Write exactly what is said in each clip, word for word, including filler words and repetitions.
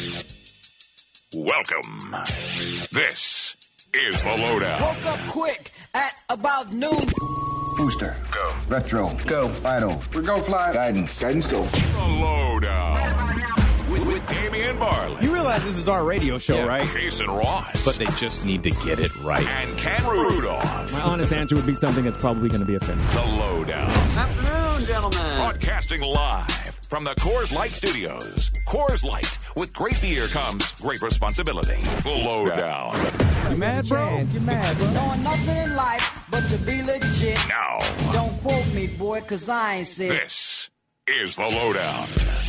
Welcome. This is The Lowdown. Woke up quick at about noon. Booster. Go. Retro. Go. Vital. We go fly. Guidance. Guidance go. The Lowdown. With, with Damian Barley. You realize this is our radio show, Yeah. right? Jason Ross. But they just need to get it right. And Ken Rudolph. My honest answer would be something that's probably going to be offensive. The Lowdown. Afternoon, gentlemen. Broadcasting live from the Coors Light Studios. Coors Light. With great beer comes great responsibility. The Lowdown. You mad, bro? You mad, bro? Knowing nothing in life but to be legit. Now, Don't quote me, boy, cause I ain't said. this is The Lowdown.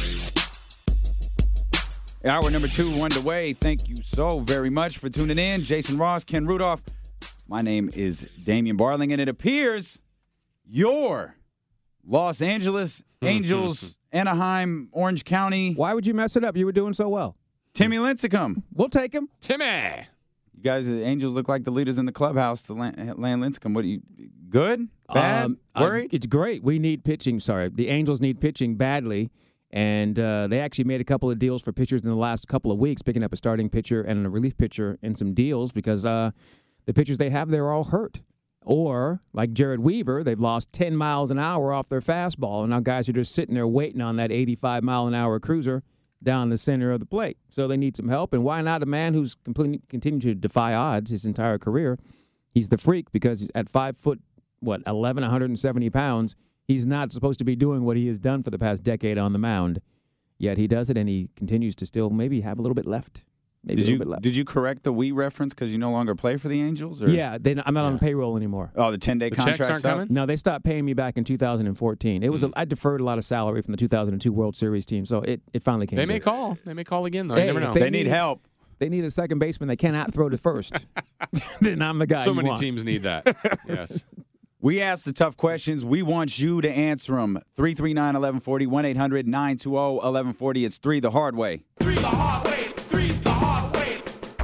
Hour number two underway. Thank you so very much for tuning in. Jason Ross, Ken Rudolph. My name is Damian Barling, and it appears your Los Angeles Angels, Anaheim, Orange County, Why would you mess it up? You were doing so well. Timmy Lincecum. We'll take him. Timmy! You guys, the Angels look like the leaders in the clubhouse to land, land Lincecum. What are you, good? Bad? Um, Worried? Uh, it's great. We need pitching. Sorry. The Angels need pitching badly. And uh, they actually made a couple of deals for pitchers in the last couple of weeks, picking up a starting pitcher and a relief pitcher and some deals because uh, the pitchers they have there are all hurt. Or, like Jared Weaver, they've lost ten miles an hour off their fastball, and now guys are just sitting there waiting on that eighty-five mile an hour cruiser down the center of the plate. So they need some help, and why not a man who's completely continued to defy odds his entire career? He's the freak because he's at five foot, what, eleven, one hundred seventy pounds. He's not supposed to be doing what he has done for the past decade on the mound, yet he does it, and he continues to still maybe have a little bit left. Maybe Did a little you bit left. did you correct the we reference because you no longer play for the Angels? Or? Yeah, they, I'm not on the payroll anymore. Oh, the ten day The checks contract aren't stuff? coming? No, they stopped paying me back in two thousand fourteen. It was a, I deferred a lot of salary from the two thousand two World Series team, so it, it finally came. They may due. call. They may call again, though. Hey, you never know. if They need help. They need a second baseman that cannot throw to first. Then I'm the guy. so you many want. teams need that. Yes. We ask the tough questions. We want you to answer them. three three nine, one one four zero, one eight hundred, nine two zero, one one four zero. It's three the hard way. Three the hard way. Three the hard way.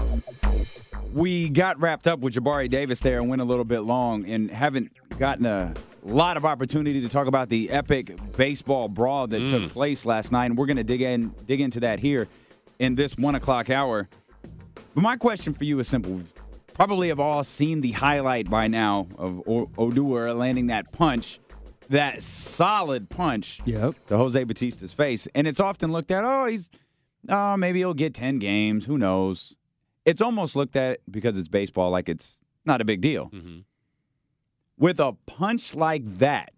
We got wrapped up with Jabari Davis there and went a little bit long and haven't gotten a lot of opportunity to talk about the epic baseball brawl that took place last night. And we're going to dig in, dig into that here in this one o'clock hour. But my question for you is simple. We've probably have all seen the highlight by now of o- Odua landing that punch, that solid punch Yep. to Jose Batista's face. And it's often looked at, oh, he's, oh, maybe he'll get ten games. Who knows? It's almost looked at, because it's baseball, like it's not a big deal. Mm-hmm. With a punch like that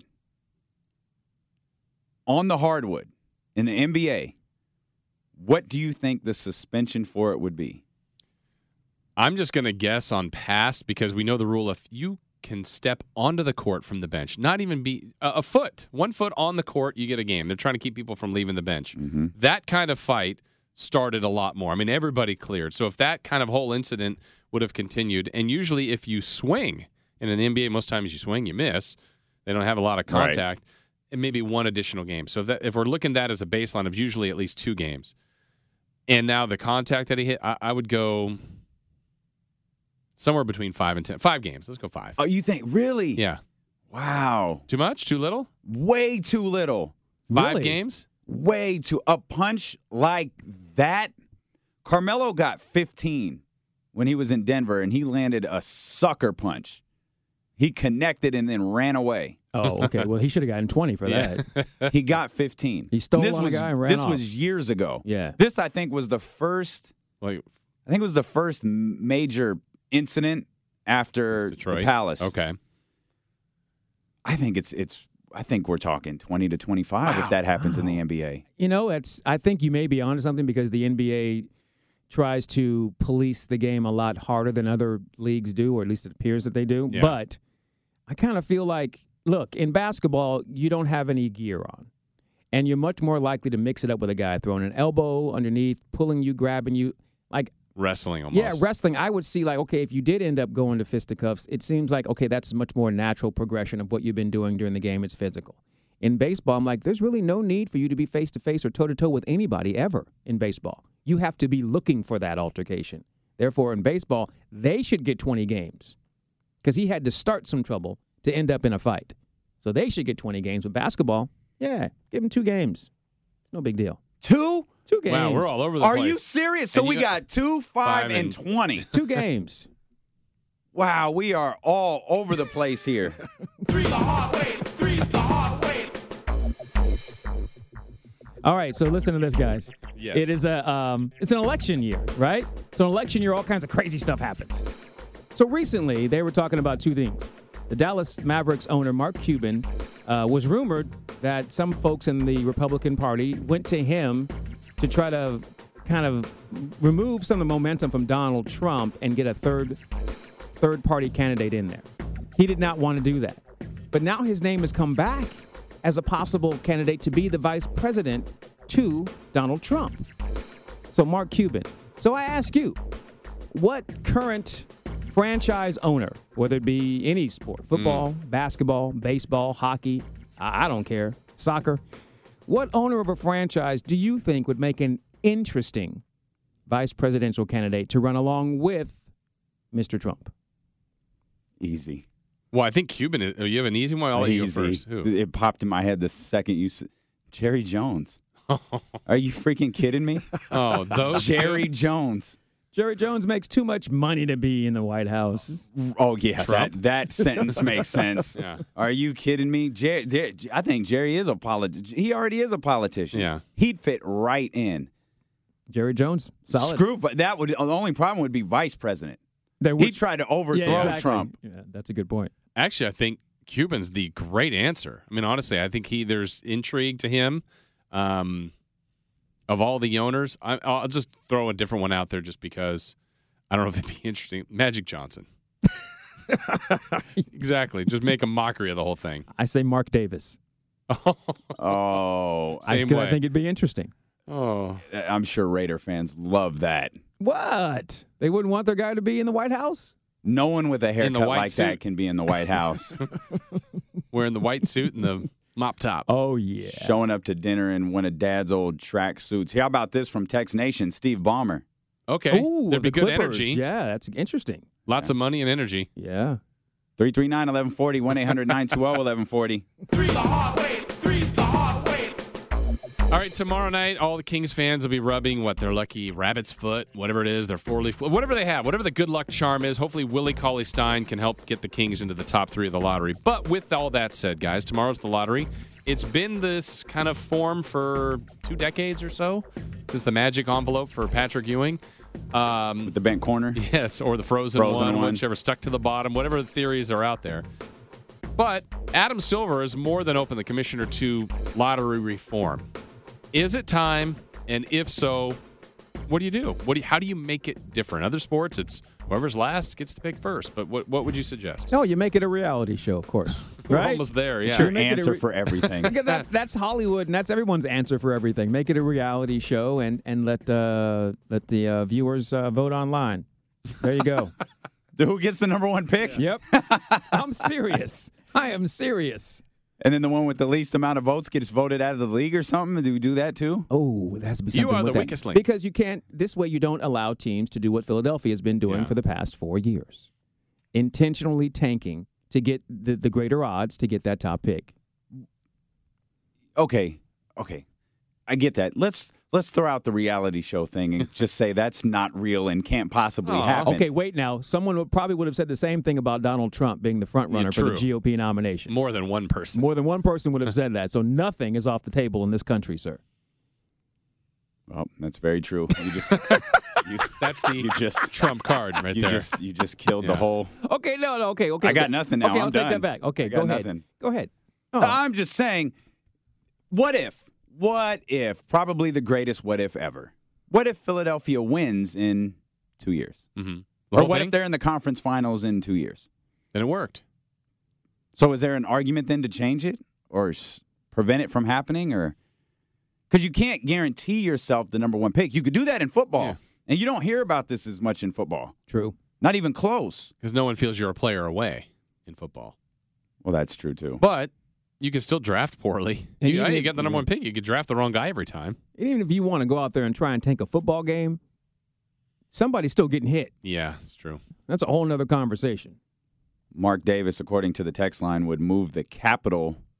on the hardwood in the N B A, what do you think the suspension for it would be? I'm just going to guess on past because we know the rule if you can step onto the court from the bench, not even be a, a foot, one foot on the court, you get a game. They're trying to keep people from leaving the bench. Mm-hmm. That kind of fight started a lot more. I mean, everybody cleared. So if that kind of whole incident would have continued, and usually if you swing, and in the N B A, most times you swing, you miss. They don't have a lot of contact, right. And maybe one additional game. So if, that, if we're looking at that as a baseline of usually at least two games, and now the contact that he hit, I, I would go somewhere between five and ten. Five games. Let's go five. Oh, you think, really? Yeah. Wow. Too much? Too little? Way too little. Five Really? games? Way too. A punch like that. Carmelo got fifteen when he was in Denver, and he landed a sucker punch. He connected and then ran away. Oh, okay. Well, he should have gotten twenty for Yeah. that. He got fifteen. He stole And this on a was, guy and ran This off. was years ago. Yeah. This, I think, was the first. Wait, I think it was the first m- major incident after the Detroit? Palace. Okay. I think it's it's. I think we're talking twenty to twenty-five if that happens in the N B A. You know, it's. I think you may be onto something because the N B A tries to police the game a lot harder than other leagues do, or at least it appears that they do. Yeah. But I kind of feel like, look, in basketball, you don't have any gear on. And you're much more likely to mix it up with a guy throwing an elbow underneath, pulling you, grabbing you. Like, Wrestling almost. yeah, wrestling, I would see, like, okay, if you did end up going to fisticuffs, it seems like, okay, that's a much more natural progression of what you've been doing during the game. It's physical. In baseball, I'm like, there's really no need for you to be face-to-face or toe-to-toe with anybody ever in baseball. You have to be looking for that altercation. Therefore, in baseball, they should get twenty games because he had to start some trouble to end up in a fight. So they should get twenty games. With basketball, yeah, give him two games. It's no big deal. Two? Two games. Wow, we're all over the Are place. you serious? So And we you got two, five, five, and and- twenty. Two games. Wow, we are all over the place here. All right, so listen to this, guys. Yes. It is a um, it's an election year, right? So an election year, all kinds of crazy stuff happens. So recently, they were talking about two things. The Dallas Mavericks owner, Mark Cuban, uh, was rumored that some folks in the Republican Party went to him to try to kind of remove some of the momentum from Donald Trump and get a third third party candidate in there. He did not want to do that. But now his name has come back as a possible candidate to be the vice president to Donald Trump. So Mark Cuban. So I ask you, what current franchise owner, whether it be any sport, football, mm. basketball, baseball, hockey, I, I don't care, soccer, what owner of a franchise do you think would make an interesting vice presidential candidate to run along with Mister Trump? Easy. Well, I think Cuban. Is, oh, you have an easy one. I'll let you go Easy. first. Who? It popped in my head the second you said Jerry Jones. Are you freaking kidding me? Oh, those Jerry Jones. Jerry Jones makes too much money to be in the White House. Oh, yeah, Trump? that, that sentence makes sense. Yeah. Are you kidding me? Jerry, Jerry, I think Jerry is a politician. He already is a politician. Yeah. He'd fit right in. Jerry Jones, solid. Screw, that would, the only problem would be vice president. There He tried to overthrow Yeah, exactly. Trump. Yeah, that's a good point. Actually, I think Cuban's the great answer. I mean, honestly, I think he there's intrigue to him. Um, of all the owners, I, I'll just throw a different one out there just because I don't know if it'd be interesting. Magic Johnson. Exactly. Just make a mockery of the whole thing. I say Mark Davis. Oh, I, Same 'cause way. I think it'd be interesting. Oh, I'm sure Raider fans love that. What? They wouldn't want their guy to be in the White House? No one with a the haircut white like suit. that can be in the White House. wearing the white suit and the mop top. Oh, yeah. Showing up to dinner in one of Dad's old track suits. How about this from Tex Nation, Steve Ballmer? Okay. Ooh, There'd be the good Clippers. energy. Yeah, that's interesting. Lots of money and energy. Yeah. three three nine, one one four zero, one eight hundred nine two zero, eleven forty. All right, tomorrow night, all the Kings fans will be rubbing what their lucky rabbit's foot, whatever it is, their four-leaf, whatever they have, whatever the good luck charm is. Hopefully, Willie Cauley-Stein can help get the Kings into the top three of the lottery. But with all that said, guys, tomorrow's the lottery. It's been this kind of form for two decades or so since the magic envelope for Patrick Ewing. Um, With the bent corner. Yes, or the frozen, Frozen one, one. whichever stuck to the bottom, whatever the theories are out there. But Adam Silver is more than open, the commissioner, to lottery reform. Is it time? And if so, what do you do? What do you, how do you make it different? Other sports, it's whoever's last gets to pick first. But what what would you suggest? No, you make it a reality show, of course. We're right? almost there, yeah. It's your Make it a answer re- for everything. Because that's that's Hollywood, and that's everyone's answer for everything. Make it a reality show, and and let uh, let the uh, viewers uh, vote online. There you go. Who gets the number one pick? Yep. I'm serious. I am serious. And then the one with the least amount of votes gets voted out of the league or something? Do we do that too? Oh, there has to be You something are with the that. weakest link. Because you can't. This way, you don't allow teams to do what Philadelphia has been doing Yeah. for the past four years, intentionally tanking to get the, the greater odds to get that top pick. Okay. Okay. I get that. Let's let's throw out the reality show thing and just say that's not real and can't possibly Aw. happen. Okay, wait now. Someone would, probably would have said the same thing about Donald Trump being the front runner Yeah, for the true. G O P nomination. More than one person. More than one person would have said that. So nothing is off the table in this country, sir. Well, that's very true. You just you, That's the you just trump card right you there. just you just killed the Yeah. whole Okay, no, no, okay, okay. I got nothing now. Okay, I'm I'll done. take that back. Okay, I go got ahead. nothing. Go ahead. Oh. I'm just saying, what if? What if? Probably the greatest what if ever. What if Philadelphia wins in two years? mm-hmm. Or what if they're in the conference finals in two years? Then it worked. So is there an argument then to change it or s- prevent it from happening? Or because you can't guarantee yourself the number one pick. You could do that in football. Yeah. And you don't hear about this as much in football. True. Not even close. Because no one feels you're a player away in football. Well, that's true, too. But you can still draft poorly. And You, even you if- get the number one pick. You could draft the wrong guy every time. Even if you want to go out there and try and tank a football game, somebody's still getting hit. Yeah, it's true. That's a whole nother conversation. Mark Davis, according to the text line, would move the capital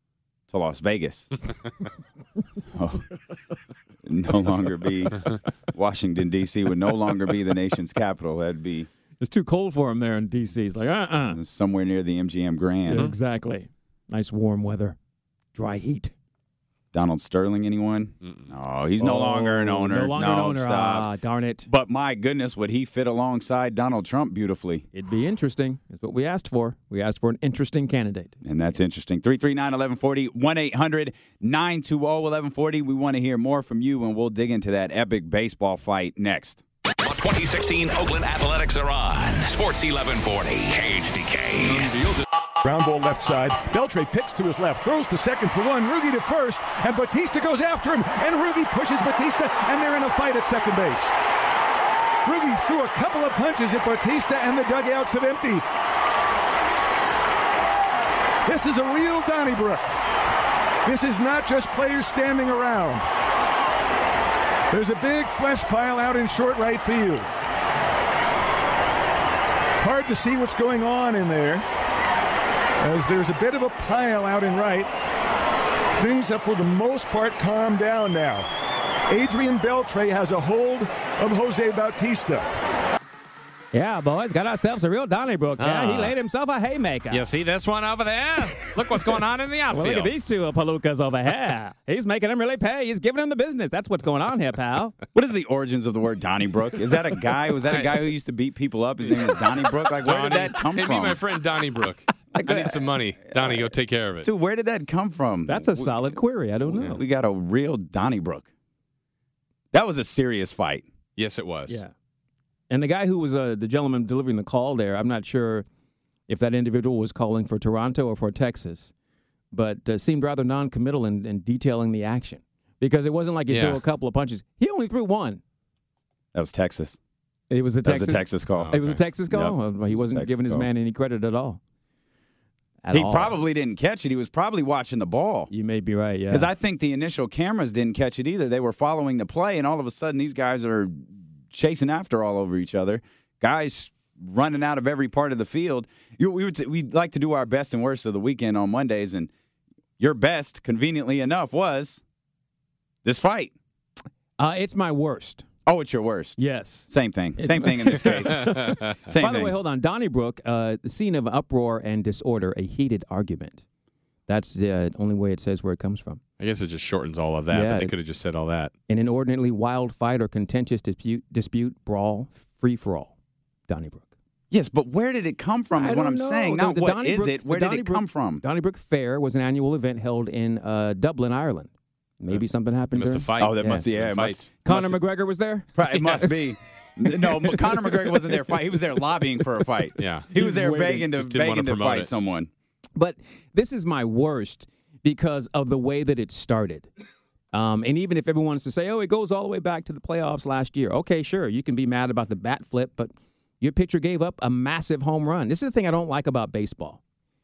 to Las Vegas. oh, no longer be Washington, D C would no longer be the nation's capital. That'd be It's too cold for him there in D C. He's like, uh-uh. somewhere near the M G M Grand. Yeah, exactly. Nice warm weather. Dry heat. Donald Sterling, anyone? No, he's no Oh, longer an owner. No longer no, an owner. Stop. Ah, darn it. But my goodness, would he fit alongside Donald Trump beautifully? It'd be interesting. That's what we asked for. We asked for an interesting candidate. And that's interesting. three three nine, one one four zero, one eight hundred, nine two zero, one one four zero. We want to hear more from you, and we'll dig into that epic baseball fight next. twenty sixteen Oakland Athletics are on. Sports eleven forty, K H D K. Ground ball left side. Beltre picks to his left, throws to second for one. Rugi to first, and Batista goes after him. And Rugi pushes Batista, and they're in a fight at second base. Rugi threw a couple of punches at Batista, and the dugouts have emptied. This is a real Donnybrook. This is not just players standing around. There's a big flesh pile out in short right field. Hard to see what's going on in there, as there's a bit of a pile out in right. Things have, for the most part, calmed down now. Adrian Beltre has a hold of Jose Bautista. Yeah, boys, got ourselves a real Donnybrook. Yeah, Ah. he laid himself a haymaker. You see this one over there? Look what's going on in the outfield. Well, look at these two palookas over here. He's making them really pay. He's giving them the business. That's what's going on here, pal. What is the origins of the word Donnybrook? Is that a guy? Was that a guy who used to beat people up? His name was Donnybrook? Like, where did Donnie- that come hey, from? meet my friend Donnie Brook. I need some money. Donnie, go take care of it. Dude, where did that come from? That's a solid query. I don't know. We got a real Donnybrook. That was a serious fight. Yes, it was. Yeah. And the guy who was uh, the gentleman delivering the call there, I'm not sure if that individual was calling for Toronto or for Texas, but uh, seemed rather non-committal in, in detailing the action, because it wasn't like he Yeah. threw a couple of punches. He only threw one. That was Texas. It was a That Texas. was a Texas call. It was a Texas call. Yep. Well, he wasn't Texas giving his call. man any credit at all. At He all. probably didn't catch it. He was probably watching the ball. You may be right. Yeah. Because I think the initial cameras didn't catch it either. They were following the play, and all of a sudden these guys are chasing after all over each other. Guys running out of every part of the field. You, we would we like to do our best and worst of the weekend on Mondays, and your best, conveniently enough, was this fight. uh, it's my worst. Oh, it's your worst. Yes. Same thing. It's- Same thing in this case. Same By thing. the way, hold on. Donnybrook, uh, the scene of uproar and disorder, a heated argument. That's the uh, only way it says where it comes from. I guess it just shortens all of that, Yeah, but they it- could have just said all that. An inordinately wild fight or contentious dispute, dispute brawl, free for all. Donnybrook. Yes, but where did it come from is I what don't I'm know. saying. The- Not the what is Donnybrook- it, where the did it Donnybrook- come from? Donnybrook Fair was an annual event held in uh, Dublin, Ireland. Maybe something They happened must during. have fight. Oh, that Yeah, must, yeah, it fight. must, Conor must, McGregor was there? It must be. No, Conor McGregor wasn't there fight. He was there lobbying for a fight. Yeah. He was He's there waiting. begging to Just didn't wanna begging to promote fight it. someone. But this is my worst because of the way that it started. Um, and even if everyone wants to say, oh, it goes all the way back to the playoffs last year. Okay, sure. You can be mad about the bat flip, but your pitcher gave up a massive home run. This is the thing I don't like about baseball.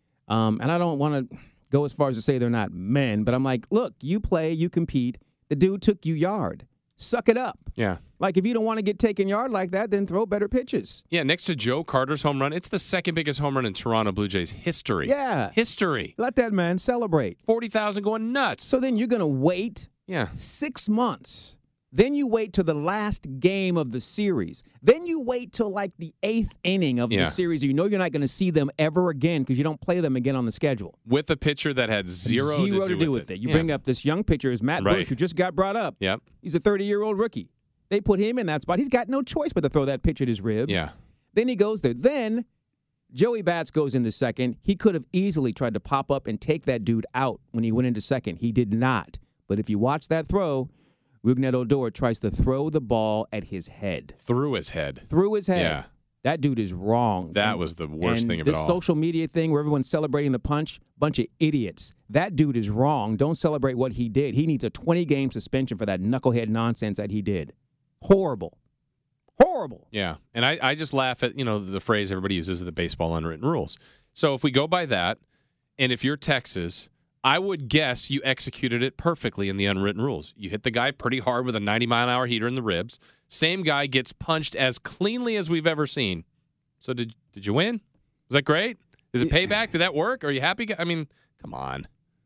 Um, and I don't want to go as far as to say they're not men, but I'm like, look, you play, you compete. The dude took you yard. Suck it up. Yeah. Like, if you don't want to get taken yard like that, then throw better pitches. Yeah, next to Joe Carter's home run, it's the second biggest home run in Toronto Blue Jays history. Yeah. History. Let that man celebrate. forty thousand going nuts. So then you're going to wait Yeah. six months. Then you wait till the last game of the series. Then you wait till like the eighth inning of Yeah. the series. You know you're not going to see them ever again because you don't play them again on the schedule. With a pitcher that had zero, Zero to do with it. You Yeah. bring up this young pitcher, is Matt Right. Bush, who just got brought up. Yep. He's a thirty-year-old rookie. They put him in that spot. He's got no choice but to throw that pitch at his ribs. Yeah. Then he goes there. Then Joey Bats goes into second. He could have easily tried to pop up and take that dude out when he went into second. He did not. But if you watch that throw, Rougned Odor tries to throw the ball at his head. Through his head. Through his head. Yeah. That dude is wrong. That And- was the worst and thing of it this all. social media thing where everyone's celebrating the punch, bunch of idiots. That dude is wrong. Don't celebrate what he did. He needs a twenty-game suspension for that knucklehead nonsense that he did. Horrible. Horrible. Yeah. And I, I just laugh at, you know, the phrase everybody uses, the baseball unwritten rules. So if we go by that, and if you're Texas, I would guess you executed it perfectly in the unwritten rules. You hit the guy pretty hard with a ninety mile an hour heater in the ribs. Same guy gets punched as cleanly as we've ever seen. So did did you win? Was that great? Is it payback? Did that work? Are you happy? I mean, come on.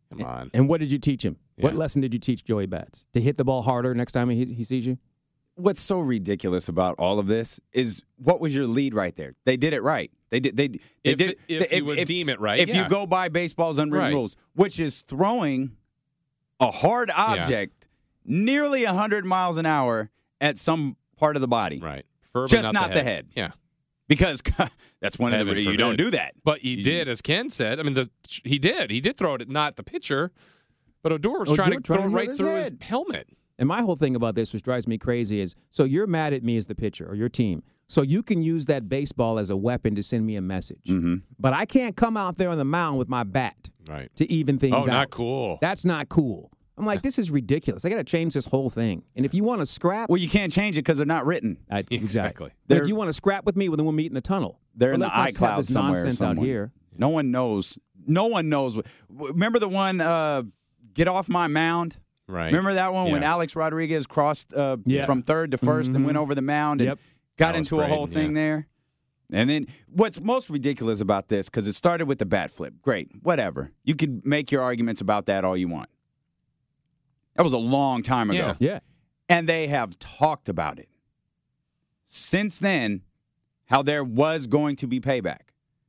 Come on. And what did you teach him? What Yeah. lesson did you teach Joey Bats? To hit the ball harder next time he, he sees you? What's so ridiculous about all of this is what was your lead right there? They did it right. They did. They, they If- did. if you would deem it right, If yeah. you go by baseball's unwritten Right. rules, which is throwing a hard object nearly one hundred miles an hour at some part of the body, Right. Preferably just not, not the head. Yeah. Because that's one of Heaven the you forbid. don't do that. But he did, as Ken said. I mean, the he did. He did throw it at not the pitcher, but Odor was Odor trying to trying throw to it hit right his through head. his helmet. And my whole thing about this, which drives me crazy, is so you're mad at me as the pitcher or your team. So you can use that baseball as a weapon to send me a message. Mm-hmm. But I can't come out there on the mound with my bat Right. to even things Oh, out. not cool. That's not cool. I'm like, this is ridiculous. I got to change this whole thing. And if you want to scrap, Well, you can't change it because they're not written. I, exactly. Exactly. But They're- if you want to scrap with me, well, then we'll meet in the tunnel. They're But in the let's not have iCloud this somewhere. nonsense somewhere. out here. No one knows. No one knows. What, remember the one? Uh, Get off my mound. Right. Remember that one when Yeah. Alex Rodriguez crossed uh, Yeah. from third to 1st and went over the mound and Yep. got That was into a great, whole thing yeah. there? And then what's most ridiculous about this, because it started with the bat flip. Great, whatever. You could make your arguments about that all you want. That was a long time ago. Yeah. Yeah. And they have talked about it since then, how there was going to be payback.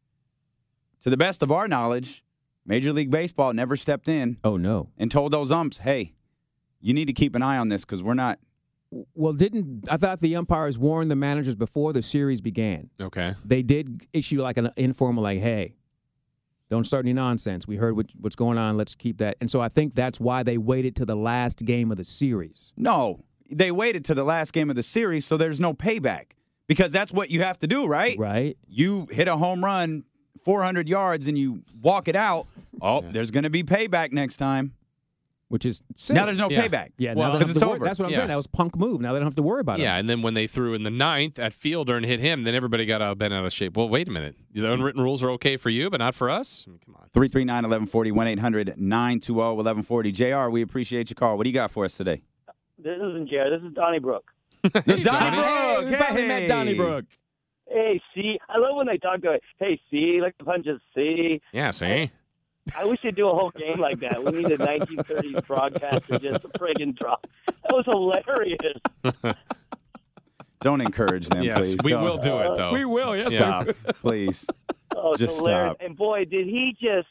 To the best of our knowledge, Major League Baseball never stepped in Oh, no. and told those umps, hey, you need to keep an eye on this because we're not. Well, didn't I thought the umpires warned the managers before the series began? Okay. They did issue like an informal, like, hey, don't start any nonsense. We heard what, what's going on. Let's keep that. And so I think that's why they waited to the last game of the series. No, they waited to the last game of the series, so there's no payback because that's what you have to do, right? Right? You hit a home run four hundred yards and you walk it out. Oh, there's going to be payback next time. Which is silly. Now there's no Yeah. payback. Yeah, Well, now they don't because have it's to worry- over. That's what I'm Yeah. saying. That was punk move. Now they don't have to worry about it. Yeah, and then when they threw in the ninth at Fielder and hit him, then everybody got uh, bent out of shape. Well, wait a minute. The unwritten rules are okay for you, but not for us? I mean, come on. three three nine, one one four zero, one eight hundred, nine two zero, one one four zero. J R, we appreciate your call. What do you got for us today? This isn't Jared. This is Donnybrook. Donnie Hey, we finally met hey. Donnybrook. Hey, see, I love when they talk to it. Hey, see, like the punches, see. Yeah, see? I wish they'd do a whole game like that. We need a nineteen thirties broadcaster just friggin' drop. That was hilarious. Don't encourage them, Yes, please. we Don't. will do it, though. We will, yes, Stop, please. Oh, it's Just hilarious. stop. And boy, did he just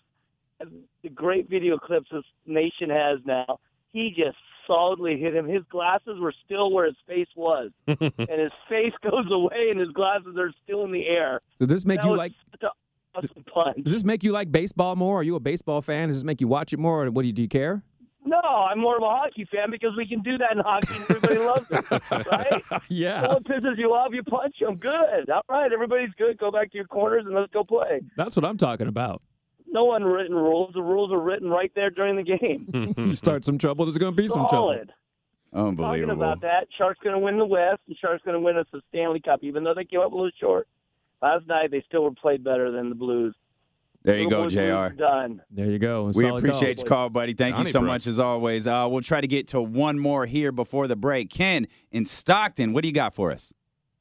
the great video clips this nation has now. He just solidly hit him. His glasses were still where his face was, and his face goes away, and his glasses are still in the air. Does this make That you was like? such a awesome punch. Does this make you like baseball more? Are you a baseball fan? Does this make you watch it more? Or what do you do? You care? No, I'm more of a hockey fan because we can do that in hockey and everybody loves it, right? Yeah, Someone pisses you off, you punch them. Good. All right, everybody's good. Go back to your corners and let's go play. that's what I'm talking about. No unwritten rules. The rules are written right there during the game. You start some trouble, there's going to be some trouble. Solid. Talking Unbelievable. about that, Sharks going to win the West, and Sharks going to win us the Stanley Cup, even though they came up a little short. Last night, they still were played better than the Blues. There you go, Little Blues J R. are Done. There you go. We Solid appreciate call. your call, buddy. Thank you so Donnybrook. much as always. Uh, we'll try to get to one more here before the break. Ken in Stockton, what do you got for us?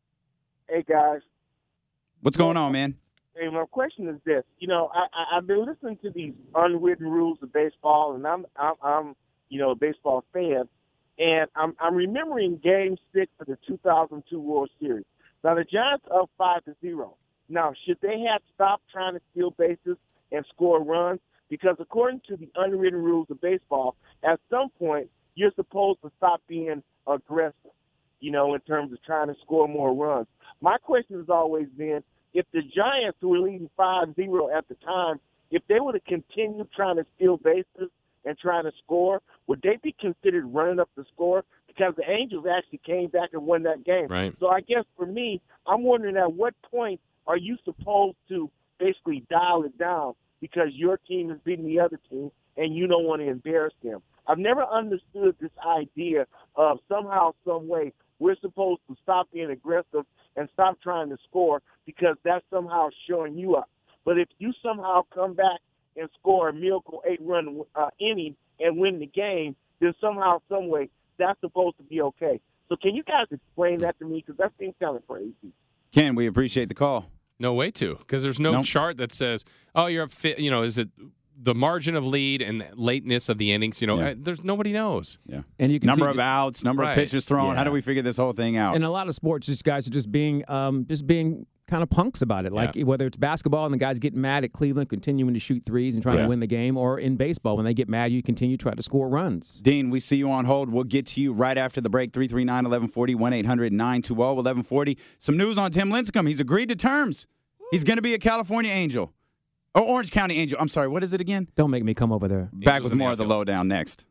Hey, guys. What's going on, man? Hey, my question is this. You know, I, I, I've been listening to these unwritten rules of baseball, and I'm, I'm, I'm you know, a baseball fan, and I'm, I'm remembering Game Six of the two thousand two World Series. Now, the Giants are up five to zero. Now, should they have stopped trying to steal bases and score runs? Because according to the unwritten rules of baseball, at some point you're supposed to stop being aggressive, you know, in terms of trying to score more runs. My question has always been, if the Giants, who were leading five zero at the time, if they would have continued trying to steal bases and trying to score, would they be considered running up the score? Because the Angels actually came back and won that game. Right. So I guess for me, I'm wondering at what point are you supposed to basically dial it down because your team is beating the other team and you don't want to embarrass them? I've never understood this idea of somehow, some way, we're supposed to stop being aggressive and stop trying to score because that's somehow showing you up. But if you somehow come back and score a miracle eight-run uh, inning and win the game, then somehow, some way, that's supposed to be okay. So can you guys explain that to me? Because that seems kind of crazy. Ken, we appreciate the call. No way to, because there's no Nope. chart that says, oh, you're up, fi- you know, is it the margin of lead and lateness of the innings, you know, Yeah. uh, there's nobody knows. Yeah. And you can number see of ju- outs, number Right. of pitches thrown. Yeah. How do we figure this whole thing out? In a lot of sports, these guys are just being um, just being kind of punks about it. Like Yeah. whether it's basketball and the guys getting mad at Cleveland, continuing to shoot threes and trying Yeah. to win the game, or in baseball when they get mad, you continue to try to score runs. Dean, we see you on hold. We'll get to you right after the break. three three nine, eleven forty, one eight hundred, nine two zero, eleven forty. Some news on Tim Lincecum. He's agreed to terms. He's going to be a California Angel. Or Orange County Angel. I'm sorry, what is it again? Don't make me come over there. Back Angels with in the more of the outfield. lowdown next.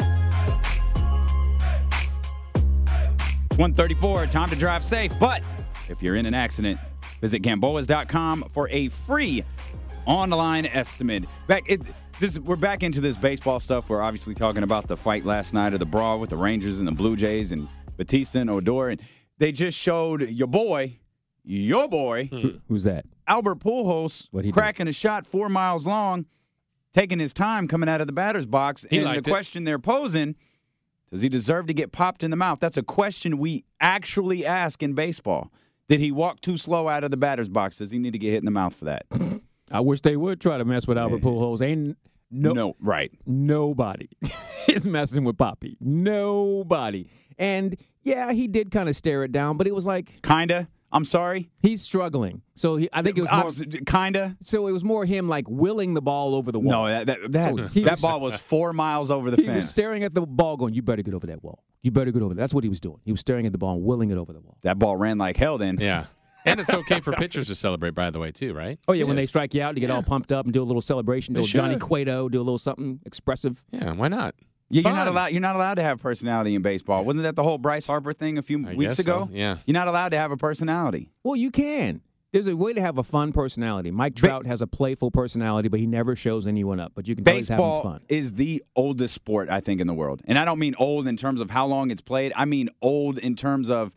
one thirty-four, time to drive safe. But if you're in an accident, visit Gamboas dot com for a free online estimate. Back, it, this, we're back into this baseball stuff. We're obviously talking about the fight last night of the brawl with the Rangers and the Blue Jays and Batista and Odor. And they just showed your boy, your boy, Who's that? Albert Pujols What'd he do? cracking a shot four miles long, taking his time coming out of the batter's box. He and liked the it. question they're posing, does he deserve to get popped in the mouth? That's a question we actually ask in baseball. Did he walk too slow out of the batter's box? Does he need to get hit in the mouth for that? I wish they would try to mess with Albert Pujols. Ain't no, no right. nobody is messing with Poppy. Nobody. And yeah, he did kind of stare it down, but it was like Kinda. I'm sorry. he's struggling. So he, I think it was more. Obs- Kinda. So it was more him like willing the ball over the wall. No, that that, that, So he that was- ball was four miles over the He fence. was staring at the ball, going, "You better get over that wall. You better get over that." That's what he was doing. He was staring at the ball and willing it over the wall. That ball ran like hell then. Yeah. And it's okay for pitchers to celebrate, by the way, too, right? Oh yeah, when they Yes. strike you out, you get all pumped up and do a little celebration, do They a Johnny should. Cueto, do a little something expressive. Yeah, why not? Yeah, you're not Fun. allowed. You're not allowed to have personality in baseball. Wasn't that the whole Bryce Harper thing a few I weeks guess so, ago? yeah. You're not allowed to have a personality. Well, you can. There's a way to have a fun personality. Mike Trout has a playful personality, but he never shows anyone up. But you can tell he's having Baseball fun. is the oldest sport I think in the world, and I don't mean old in terms of how long it's played. I mean old in terms of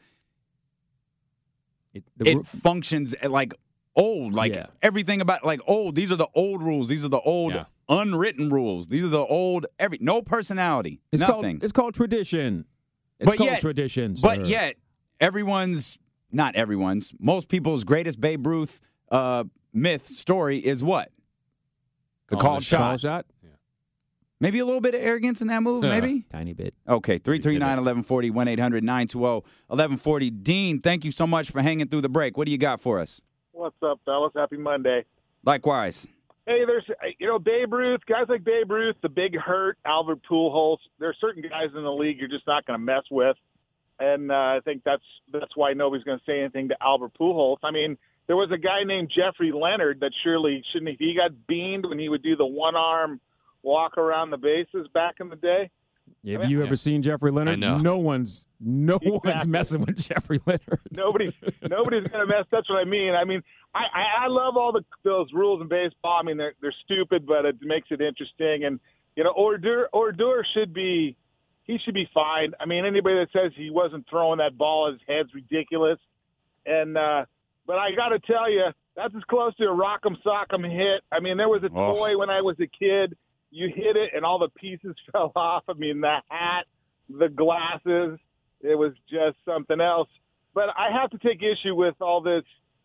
It, the, it ru- functions like old, like Yeah. everything about like old. These are the old rules. These are the old Yeah. unwritten rules. These are the old every no personality, it's nothing. called it's called tradition. It's But called yet- tradition. But sir. yet, everyone's, not everyone's, most people's greatest Babe Ruth uh, myth story is what? The Calling called the shot. Ball shot, Maybe a little bit of arrogance in that move, Yeah. maybe? tiny bit. Okay, three three nine, eleven forty, one eight hundred, nine two zero, eleven forty. Dean, thank you so much for hanging through the break. What do you got for us? What's up, fellas? Happy Monday. Likewise. Hey, there's, you know, Babe Ruth, guys like Babe Ruth, the Big Hurt, Albert Pujols. There are certain guys in the league you're just not going to mess with, and uh, I think that's that's why nobody's going to say anything to Albert Pujols. I mean, there was a guy named Jeffrey Leonard that surely shouldn't he got beamed when he would do the one arm walk around the bases back in the day. Have you ever seen Jeffrey Leonard? I know. No one's no one's Exactly. messing with Jeffrey Leonard. Nobody's nobody's gonna mess. That's what I mean. I mean, I, I, I love all the those rules in baseball. I mean, they're they're stupid, but it makes it interesting. And you know, Odor Odor should be he should be fined. I mean, anybody that says he wasn't throwing that ball at his head's ridiculous. And uh, but I got to tell you, that's as close to a rock'em sock'em hit. I mean, there was a Oh. toy when I was a kid. You hit it, and all the pieces fell off. I mean, the hat, the glasses. It was just something else. But I have to take issue with all this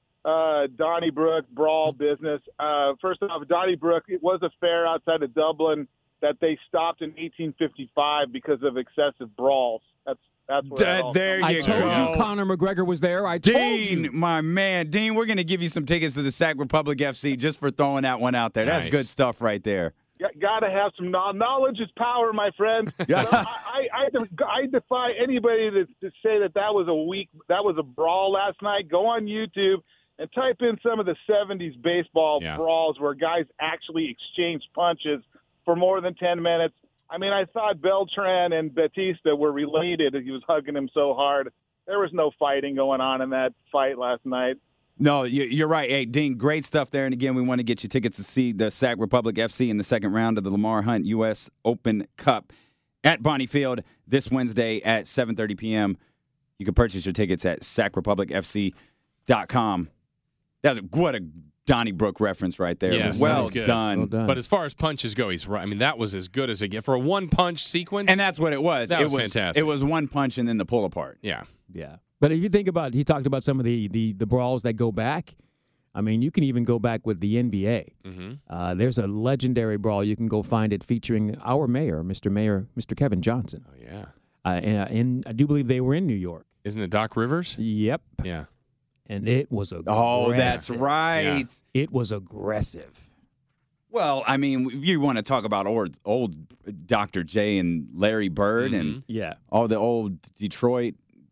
uh, Donnybrook brawl business. Uh, first off, Donnybrook, it was a fair outside of Dublin that they stopped in eighteen fifty-five because of excessive brawls. That's that's where that all There comes you I from. told go. you Conor McGregor was there. I told Dean, you. my man. Dean, we're going to give you some tickets to the Sac Republic F C just for throwing that one out there. That's Nice. good stuff right there. Got to have some knowledge. Knowledge is power, my friend. Yeah. So I, I, I, def- I defy anybody to, to say that that was a weak, that was a brawl last night. Go on YouTube and type in some of the seventies baseball Yeah. brawls where guys actually exchanged punches for more than ten minutes. I mean, I thought Beltran and Batista were related. He was hugging him so hard. There was no fighting going on in that fight last night. No, you- you're right. Hey, Dean, great stuff there. And again, we want to get you tickets to see the Sac Republic F C in the second round of the Lamar Hunt U S Open Cup at Bonnie Field this Wednesday at seven thirty p.m. You can purchase your tickets at sac republic f c dot com. That was a, what a Donnybrook reference right there. Yes, well that was good. done. Well done. But as far as punches go, he's right. I mean, that was as good as it get for a one punch sequence. And that's what it was. That it was fantastic. It was one punch and then the pull apart. yeah. Yeah. But if you think about, he talked about some of the, the, the brawls that go back. I mean, you can even go back with the N B A. Mm-hmm. Uh, there's a legendary brawl. You can go find it featuring our mayor, Mister Mayor, Mister Kevin Johnson. Oh, yeah. Uh, and, and I do believe they were in New York. Isn't it Doc Rivers? Yep. Yeah. And it was aggressive. Oh, that's right. Yeah. It was aggressive. Well, I mean, if you want to talk about old, old Doctor J and Larry Bird Mhm. and Yeah. all the old Detroit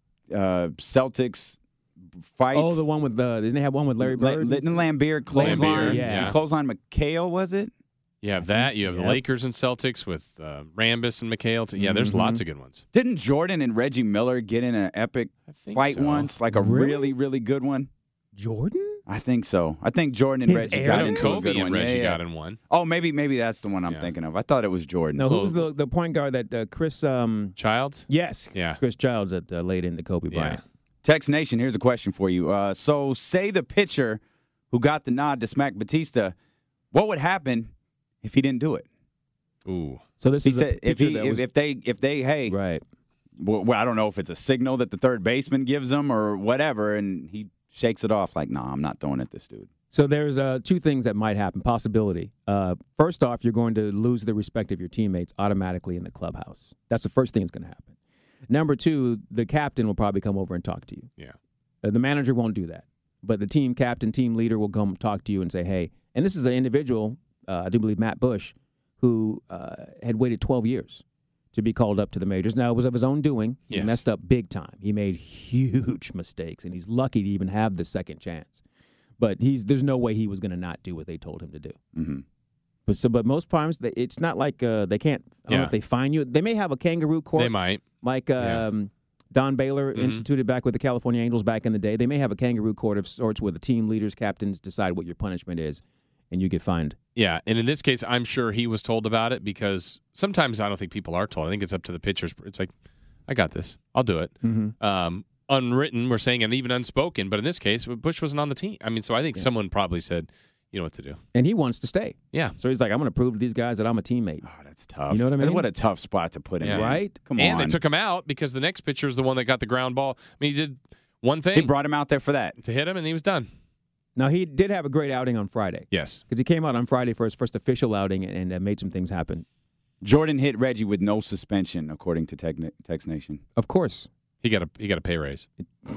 uh, Celtics fights. Oh, the one with the didn't they have one with Larry La- Bird? Litton Lambert clothesline. Lambert, yeah. The clothesline McHale, was it? You have that. You have the Yep. Lakers and Celtics with uh, Rambis and McHale. Yeah, there's Mhm. lots of good ones. Didn't Jordan and Reggie Miller get in an epic I think fight so. once? Like a Really? really, really good one? Jordan? I think so. I think Jordan and His Reggie heir? got Kobe into a Kobe good and one. Reggie Yeah, yeah. got in one. Oh, maybe maybe that's the one I'm Yeah. thinking of. I thought it was Jordan. No, who was the the point guard that uh, Chris? Um, Childs? yes, Yeah. Chris Childs that uh, laid into Kobe Yeah. Bryant. Tex Nation, here's a question for you. Uh, so, say the pitcher who got the nod to smack Batista, what would happen if he didn't do it? Ooh. So this He is said a if picture he that if, was, if they if they hey, right. well, I don't know if it's a signal that the third baseman gives him or whatever, and he shakes it off like, nah, I'm not throwing at this dude. So there's uh, two things that might happen. Possibility. Uh, first off, you're going to lose the respect of your teammates automatically in the clubhouse. That's the first thing that's going to happen. Number two, the captain will probably come over and talk to you. Yeah. Uh, the manager won't do that, but the team captain, team leader will come talk to you and say, hey, and this is an individual, uh, I do believe Matt Bush, who uh, had waited twelve years to be called up to the majors. Now, it was of his own doing. He Yes. messed up big time. He made huge mistakes, and he's lucky to even have the second chance. But he's there's no way he was going to not do what they told him to do. Mm-hmm. But so, but most times they, it's not like uh, they can't. I don't know Yeah. if they fine you. They may have a kangaroo court. They might. Like Yeah. um, Don Baylor Mhm. instituted back with the California Angels back in the day. They may have a kangaroo court of sorts where the team leaders, captains decide what your punishment is, and you get fined. Yeah, and in this case, I'm sure he was told about it because sometimes I don't think people are told. I think it's up to the pitchers. It's like, I got this. I'll do it. Mm-hmm. Um, unwritten, we're saying, and even unspoken. But in this case, Bush wasn't on the team. I mean, so I think Yeah. someone probably said, you know what to do. And he wants to stay. Yeah. So he's like, I'm going to prove to these guys that I'm a teammate. Oh, that's tough. You know what I mean? What a tough spot to put him Yeah. in. Right? Come and on. they took him out because the next pitcher is the one that got the ground ball. I mean, he did one thing He brought him out there for that. to hit him, and he was done. Now, he did have a great outing on Friday Yes. because he came out on Friday for his first official outing and uh, made some things happen. Jordan hit Reggie with no suspension, according to Tech, Tex Nation. Of course. He got a he got a pay raise.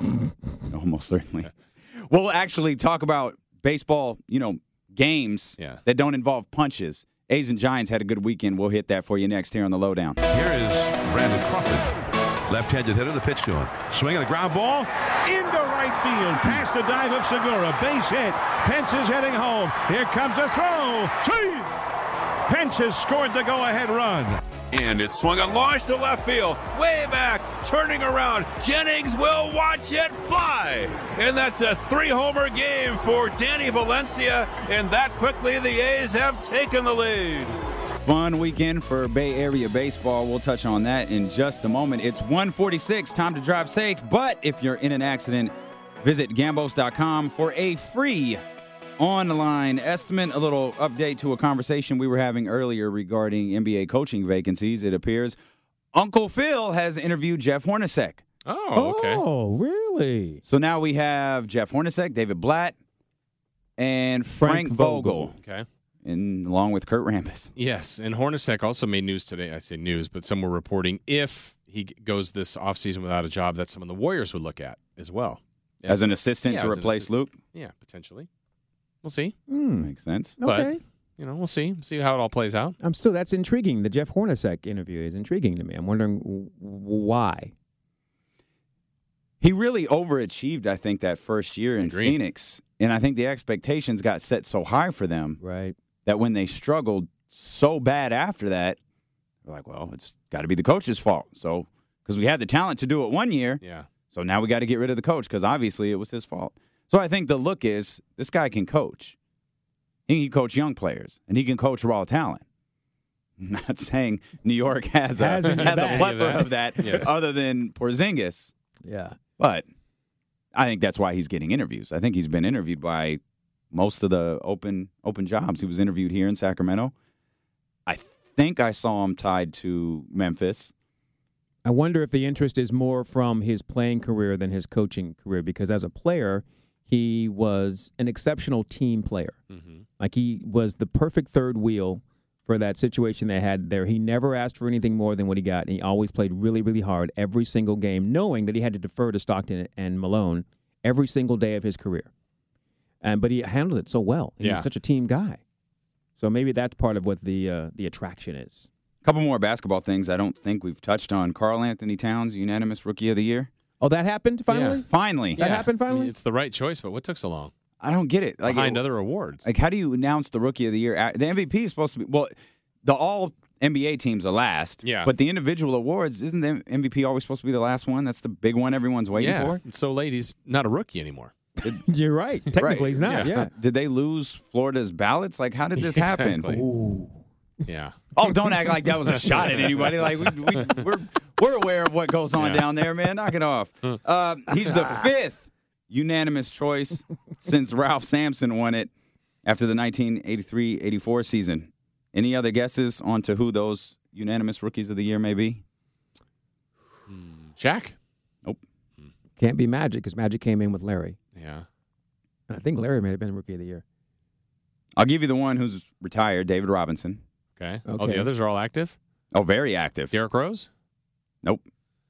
Almost certainly. We'll actually talk about baseball, you know, games Yeah. that don't involve punches. A's and Giants had a good weekend. We'll hit that for you next here on the Lowdown. Here is Brandon Crawford, left-handed hitter. The pitch to him, swinging a ground ball into right field, past the dive of Segura, base hit. Pence is heading home. Here comes a throw. Swing! Pence has scored the go-ahead run. And it's swung and launched to left field, way back, turning around. Jennings will watch it fly. And that's a three-homer game for Danny Valencia. And that quickly the A's have taken the lead. Fun weekend for Bay Area baseball. We'll touch on that in just a moment. It's one forty-six, time to drive safe. But if you're in an accident, visit gambos dot com for a free online estimate. A little update to a conversation we were having earlier regarding N B A coaching vacancies. It appears Uncle Phil has interviewed Jeff Hornacek. Oh, okay. Oh, really? So now we have Jeff Hornacek, David Blatt, and Frank, Frank Vogel, Vogel. Okay. and along with Kurt Rambis. Yes, and Hornacek also made news today. I say news, but some were reporting if he g- goes this offseason without a job, that's someone the Warriors would look at as well. As an assistant Yeah, to as an replace assistant. Luke. Yeah, potentially. We'll see. Hmm. Makes sense. But, Okay. you know, we'll see. See how it all plays out. I'm still, that's intriguing. The Jeff Hornacek interview is intriguing to me. I'm wondering w- why. He really overachieved, I think, that first year in Agreed. Phoenix. And I think the expectations got set so high for them Right. that when they struggled so bad after that, they're like, well, it's got to be the coach's fault. So, because we had the talent to do it one year, Yeah. so now we got to get rid of the coach because obviously it was his fault. So I think the look is this guy can coach. He can coach young players, and he can coach raw talent. I'm not saying New York has a, Has has any a of that. plethora of that Yes. other than Porzingis. Yeah. But I think that's why he's getting interviews. I think he's been interviewed by most of the open open jobs. He was interviewed here in Sacramento. I think I saw him tied to Memphis. I wonder if the interest is more from his playing career than his coaching career because as a player, he was an exceptional team player. Mm-hmm. Like he was the perfect third wheel for that situation they had there. He never asked for anything more than what he got. And he always played really, really hard every single game, knowing that he had to defer to Stockton and Malone every single day of his career. And but he handled it so well. He Yeah. was such a team guy. So maybe that's part of what the uh, the attraction is. A couple more basketball things I don't think we've touched on. Karl Anthony Towns, unanimous Rookie of the Year. Oh, that happened finally? Yeah. Finally. That happened finally? I mean, it's the right choice, but what took so long? I don't get it. Like, Behind it- other awards. Like, how do you announce the Rookie of the Year? The M V P is supposed to be, well, the all N B A teams are last. Yeah. But the individual awards, isn't the M V P always supposed to be the last one? That's the big one everyone's waiting yeah. for. It's so late, he's not a rookie anymore. You're right. Technically, Right. he's not. Yeah. Did they lose Florida's ballots? Like, how did this happen? Exactly. Ooh. Yeah. Oh, don't act like that was a shot at anybody. Like, we, we, we're we're aware of what goes on Yeah. down there, man. Knock it off. Uh, he's the fifth unanimous choice since Ralph Sampson won it after the nineteen eighty-three eighty-four season. Any other guesses on to who those unanimous rookies of the year may be? Shaq? Nope. Can't be Magic because Magic came in with Larry. Yeah. And I think Larry may have been Rookie of the Year. I'll give you the one who's retired, David Robinson. Okay. Oh, Okay. the others are all active? Oh, very active. Derrick Rose? Nope.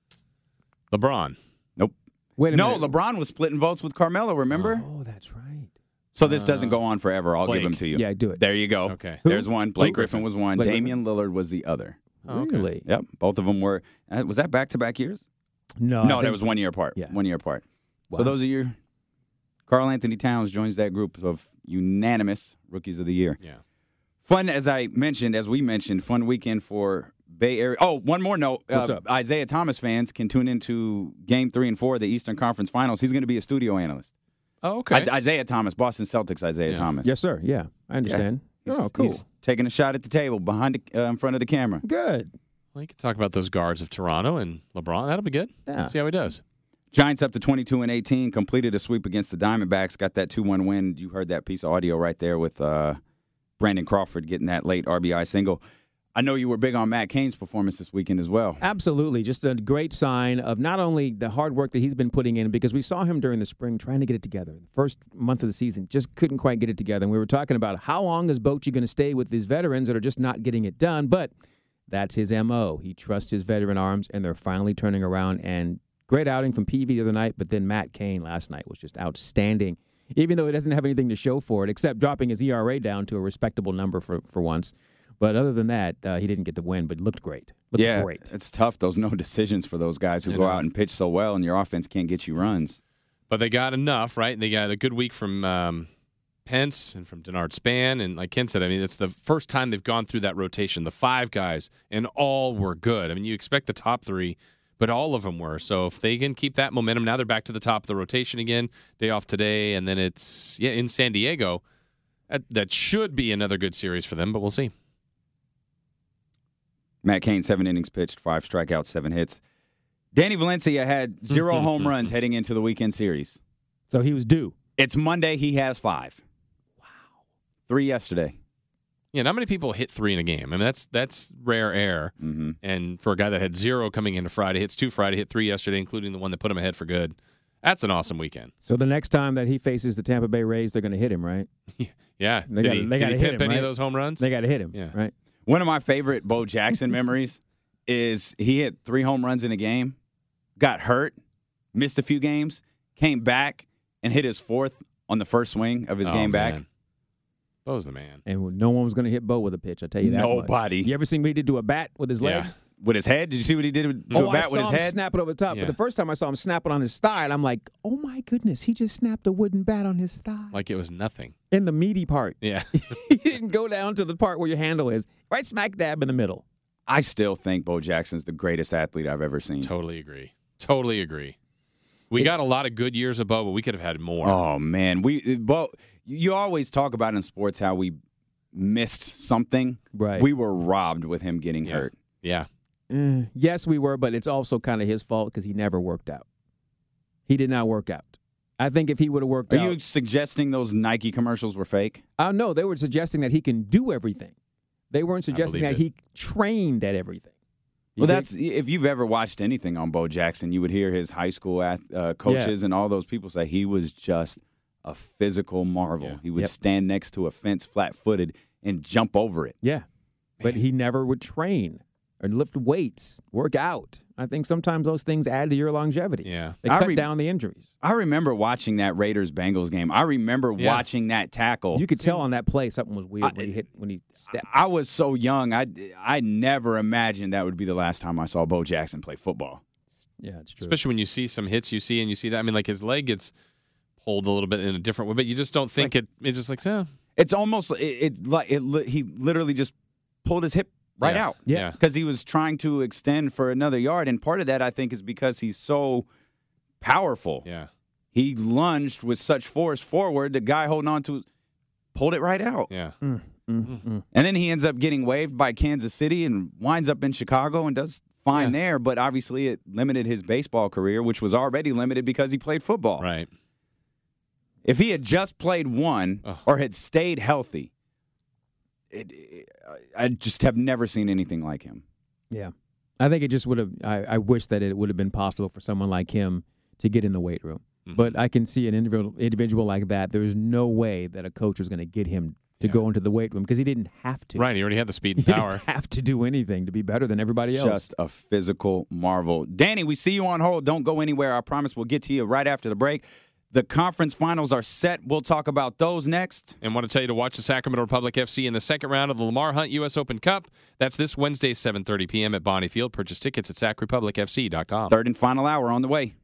LeBron? Nope. Wait a No, minute. LeBron was splitting votes with Carmelo, remember? Oh, that's right. So this doesn't go on forever. I'll Blake. give them to you. Yeah, do it. There you go. Okay. There's one. Blake Who? Griffin was one. Blake Damian Lillard was the other. Oh, okay. Really? Yep. Both of them were. Uh, was that back-to-back years? No. no, I that think- was one year apart. Yeah. One year apart. Wow. So those are your. Karl Anthony Towns joins that group of unanimous rookies of the year. Yeah. Fun, as I mentioned, as we mentioned, fun weekend for Bay Area. Oh, one more note. What's uh, up? Isaiah Thomas fans can tune into Game Three and Four of the Eastern Conference Finals. He's going to be a studio analyst. Oh, okay. Is- Isaiah Thomas, Boston Celtics. Isaiah Yeah. Thomas. Yes, sir. Yeah, I understand. He's, oh, cool. He's taking a shot at the table behind, the, uh, in front of the camera. Good. Well, you can talk about those guards of Toronto and LeBron. That'll be good. Yeah. See how he does. Giants up to twenty-two and eighteen, completed a sweep against the Diamondbacks, got that two one win. You heard that piece of audio right there with uh, Brandon Crawford getting that late R B I single. I know you were big on Matt Cain's performance this weekend as well. Absolutely. Just a great sign of not only the hard work that he's been putting in, because we saw him during the spring trying to get it together. The first month of the season, just couldn't quite get it together. And we were talking about how long is Bochy going to stay with these veterans that are just not getting it done. But that's his M O. He trusts his veteran arms, and they're finally turning around. And great outing from P V the other night, but then Matt Cain last night was just outstanding, even though he doesn't have anything to show for it, except dropping his E R A down to a respectable number for, for once. But other than that, uh, he didn't get the win, but looked great. Looked yeah, great. it's tough. Those no decisions for those guys who You go know. out and pitch so well, and your offense can't get you runs. But they got enough, right? They got a good week from um, Pence and from Denard Span. And like Ken said, I mean, it's the first time they've gone through that rotation, the five guys, and all were good. I mean, you expect the top three, but all of them were. So if they can keep that momentum, now they're back to the top of the rotation again. Day off today, and then it's yeah in San Diego. That, that should be another good series for them, but we'll see. Matt Cain, seven innings pitched, five strikeouts, seven hits. Danny Valencia had zero home runs heading into the weekend series. So he was due. It's Monday. He has five. Wow. Three yesterday. Yeah, not many people hit three in a game. I mean, that's that's rare air. Mm-hmm. And for a guy that had zero coming into Friday, hits two Friday, hit three yesterday, including the one that put him ahead for good. That's an awesome weekend. So the next time that he faces the Tampa Bay Rays, they're going to hit him, right? Yeah. They did gotta- he, they did gotta he hit pimp him, any of right? those home runs? They got to hit him, Yeah. right? One of my favorite Bo Jackson memories is he hit three home runs in a game, got hurt, missed a few games, came back, and hit his fourth on the first swing of his Oh, game back. man. Bo's the man. And no one was going to hit Bo with a pitch, I tell you that much. Nobody. You ever seen what he did to a bat with his leg? Yeah. With his head? Did you see what he did with- to Oh, a I bat saw with his him head? snap it over the top. Yeah. But the first time I saw him snap it on his thigh, and I'm like, oh, my goodness, he just snapped a wooden bat on his thigh. Like it was nothing. In the meaty part. Yeah. He didn't go down to the part where your handle is. Right smack dab in the middle. I still think Bo Jackson's the greatest athlete I've ever seen. Totally agree. Totally agree. We got a lot of good years of Bo, but we could have had more. Oh, man. we Bo, you always talk about in sports how we missed something. Right. We were robbed with him getting Yeah. hurt. Yeah. Eh, yes, we were, but it's also kind of his fault because he never worked out. He did not work out. I think if he would have worked Are out. you suggesting those Nike commercials were fake? Uh, no, they were suggesting that he can do everything. They weren't suggesting that believe he trained at everything. You Well, think- that's if you've ever watched anything on Bo Jackson, you would hear his high school ath- uh, coaches and all those people say he was just a physical marvel. Yeah. He would Yep. stand next to a fence flat-footed and jump over it. Yeah. But he never would train or lift weights, work out. I think sometimes those things add to your longevity. Yeah. They I cut re- down the injuries. I remember watching that Raiders-Bengals game. I remember Yeah. watching that tackle. You could tell on that play something was weird when he hit when he stepped. I was so young. I, I never imagined that would be the last time I saw Bo Jackson play football. Yeah, it's true. Especially when you see some hits you see and you see that. I mean, like his leg gets pulled a little bit in a different way, but you just don't think it. It's just like, eh. It's almost it, it like it. li- He literally just pulled his hip right Yeah. out. Yeah. because he was trying to extend for another yard, and part of that I think is because he's so powerful. Yeah. He lunged with such force forward. The guy holding on to pulled it right out. Yeah. Mm, mm, mm. And then he ends up getting waived by Kansas City and winds up in Chicago and does fine Yeah. there. But obviously, it limited his baseball career, which was already limited because he played football. Right. If he had just played one Ugh. or had stayed healthy, it, it, I just have never seen anything like him. Yeah. I think it just would have I, I wish that it would have been possible for someone like him to get in the weight room. Mhm. But I can see an individual individual like that. There's no way that a coach was going to get him to Yeah. go into the weight room because he didn't have to. Right. He already had the speed He and power. didn't have to do anything to be better than everybody else. Just a physical marvel. Danny, we see you on hold. Don't go anywhere. I promise we'll get to you right after the break. The conference finals are set. We'll talk about those next. And want to tell you to watch the Sacramento Republic F C in the second round of the Lamar Hunt U S Open Cup. That's this Wednesday, seven thirty p.m. at Bonnie Field. Purchase tickets at sac republic f c dot com. Third and final hour on the way.